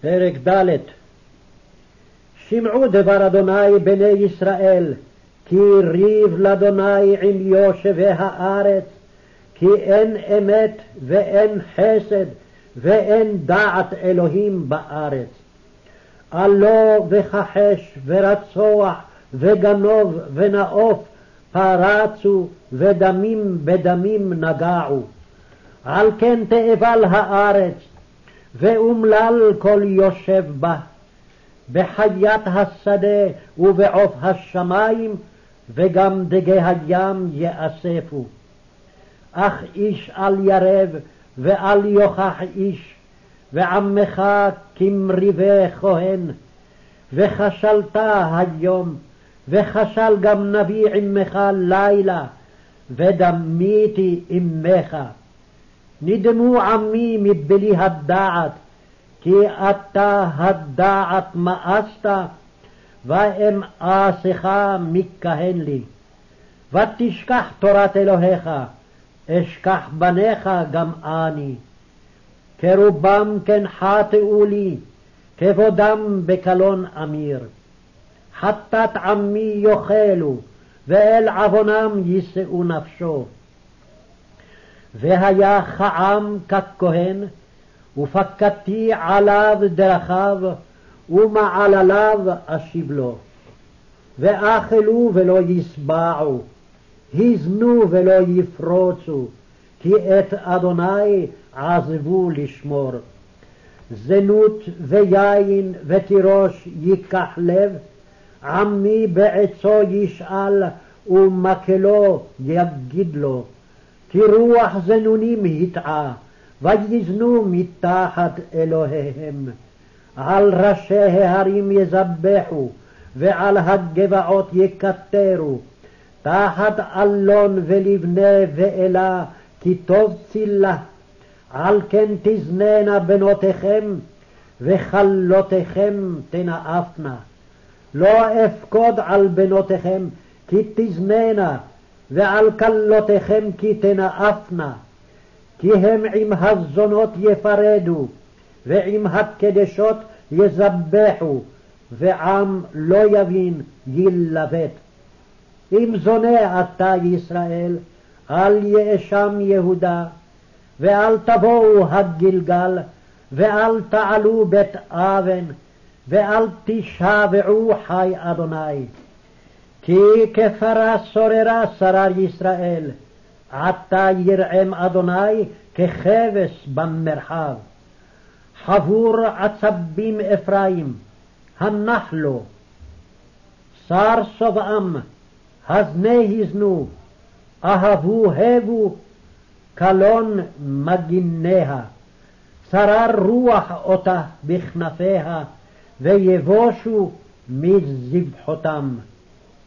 פרק ד'. שמעו דבר אדוני בני ישראל, כי ריב לאדוני עם יושבי הארץ, כי אין אמת ואין חסד ואין דעת אלוהים בארץ. עלו וכחש ורצוח וגנוב ונאוף פרצו ודמים בדמים נגעו. על כן תאבל הארץ ואומלל כל יושב בה, בחיית השדה ובעוף השמיים, וגם דגי הים יאספו. אך איש אל ירב ואל יוכח איש, ועמך כמריבי כהן. וכשלת היום, וכשל גם נביא עמך לילה, ודמיתי עמך. נדמו עמי מבלי הדעת, כי אתה הדעת מאסת, ואמאסך מכהן לי. ותשכח תורת אלוהיך, אשכח בניך גם אני. כרובם כן חטאו לי, כבודם בקלון אמיר. חטאת עמי יאכלו, ואל עוונם יישאו נפשו. והיה כעם ככהן, ופקדתי עליו דרכיו, ומעלליו אשיב לו. ואכלו ולא ישבעו, הזנו ולא יפרוצו, כי את אדוני עזבו לשמור. זנות ויין ותירוש ייקח לב, עמי בעצו ישאל ומקלו יגיד לו. כי רוח זנונים הטעה, ויזנו מתחת אלוהיהם. על ראשי ההרים יזבחו, ועל הגבעות יקטרו, תחת אלון ולבנה ואלה, כי טוב צילה. על כן תזננה בנותיכם, וכלותיכם תנאפנה. לא אפקוד על בנותיכם, כי תזננה, ועל כלותיכם כי תנאפנה. כי הם עם הזונות יפרדו, ועם הקדשות יזבחו, ועם לא יבין ילבט. אם זונה אתה ישראל, אל יאשם יהודה, ואל תבואו הגלגל, ואל תעלו בית אבן, ואל תשבעו חי אדוני. כי כפרה סוררה שרר ישראל, עתה ירעם אדוני ככבש במרחב. חבור עצבים אפרים, הנח לו. שר סובעם, הזנה הזנו, אהבו הבו, קלון מגיניה. שרר רוח אותה בכנפיה, ויבושו מזבחותם.